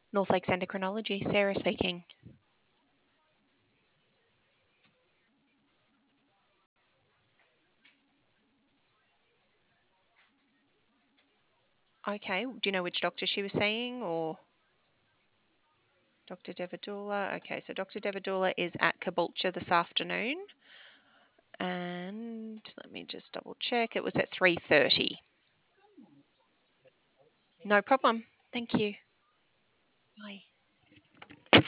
North Lakes Endocrinology, Sarah speaking. Okay, do you know which doctor she was seeing, or Dr. Devadula? Okay, so Dr. Devadula is at Caboolture this afternoon, and let me just double check. It was at 3:30. No problem. Thank you. Bye.